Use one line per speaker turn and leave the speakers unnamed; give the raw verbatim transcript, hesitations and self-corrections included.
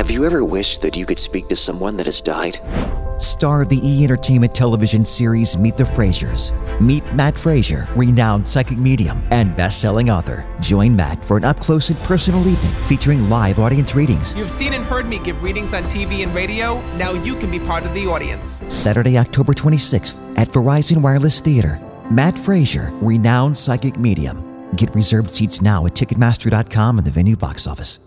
Have you ever wished that you could speak to someone that has died?
Star of the E! Entertainment television series Meet the Frasers. Meet Matt Fraser, renowned psychic medium and best-selling author. Join Matt for an up-close and personal evening featuring live audience readings.
You've seen and heard me give readings on T V and radio. Now you can be part of the audience.
Saturday, October twenty-sixth at Verizon Wireless Theater. Matt Fraser, renowned psychic medium. Get reserved seats now at Ticketmaster dot com and the venue box office.